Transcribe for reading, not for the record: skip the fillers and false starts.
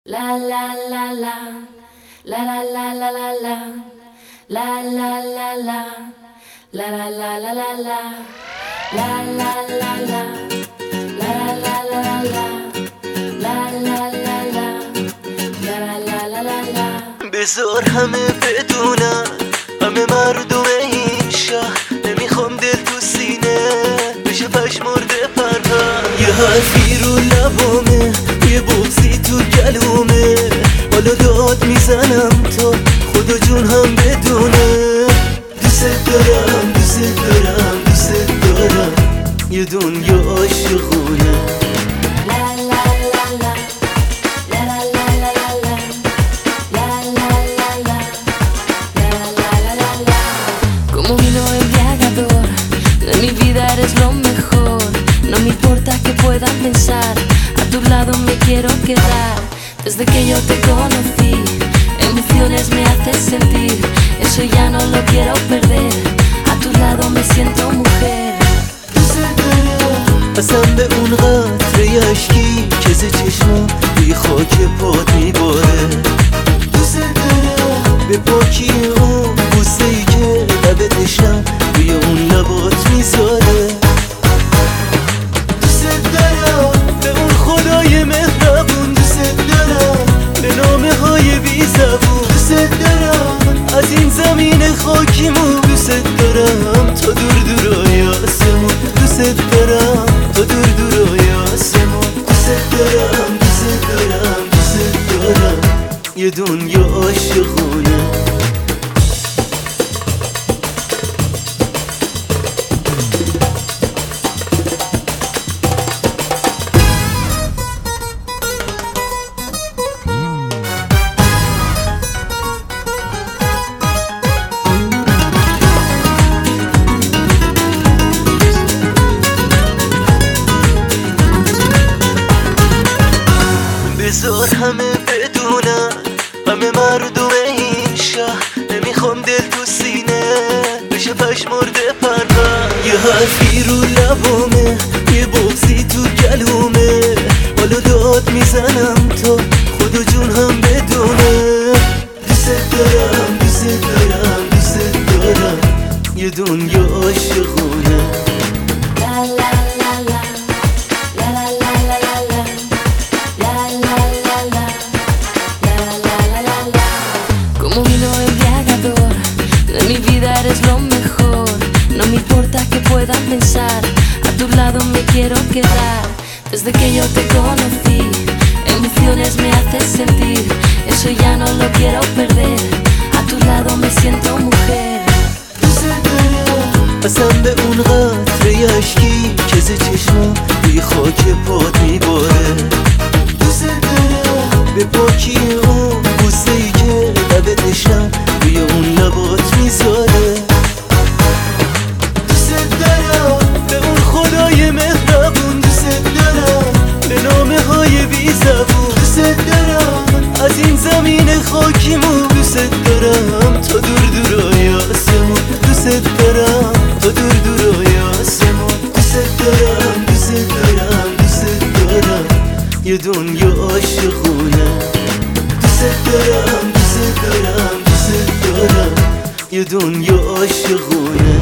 La la la la, la la la la la la, la la la la, la la la la la la, la la la la, la la la la la, la la la la, la la la la la. بذار همه بدونن، همه مردم این شهر، نمیخوام دل تو سینه بشه پشمرده پرپر. یه حرفی رو لبامه، یه بغضی تو گلومه، حالا داد میزنم تا خدا جون هم بدونه. دوست دارم دوست دارم دوست دارم، یه دنیا عاشقونه. Como vino embriagador, de mi vida eres lo mejor. No me importa que puedan pensar, a tu lado me quiero quedar. Desde que yo te conocí, emociones me haces sentir, eso ya no lo quiero perder. A tu lado me siento mujer. اصلا به اون قطره اشکی که ز چشمم روی خاک پات میباره. دوست دارم به پاکی اون بوسه‌ای که لبت نشم روی اون لبات میذاره. دوست دارم به اون خدای مهربون، دوست دارم به نامه های بی زبون، دوست دارم از این زمین خاکیمون، دوست دارم تا دور دورای آسمون، دوست دارم تا دور دورای آسمون. دوست دارم دوست دارم دوست دارم، یه دنیا عاشقونه. بذار همه بدونن، همه مردم این شهر، نمیخوام دل تو سینه بشه پشمرده پرپر. یه حرفی رو لبامه، یه بغضی تو گلومه، حالا داد میزنم تا خدا جون هم بدونه. دوست دارم دوست دارم دوست دارم، یه دنیا عاشقونه. Como vino embriagador, de mi vida eres lo mejor. No me importa que puedan pensar, a tu lado me quiero quedar. Desde que yo te conocí, emociones me haces sentir, eso ya no lo quiero perder. A tu lado me siento mujer. اصلا به اون قطره اشکی که ز چشمم روی خاک پات میباره. دوست دارم به پاکی اون بوسه‌ای که لبت نشم روی اون لبات میذاره. دوست دارم به اون خدای مهربون، دوست دارم به نامه های بی زبون، دوست دارم از این زمین خاکیمون، دوست دارم تا دور دورای آسمون، دوست دارم تا دور دورای آسمون. دوست دارم دوست دارم دوست دارم، یه دنیا عاشقونه. دوست دارم دوست دارم دوست دارم، یه دنیا عاشقونه.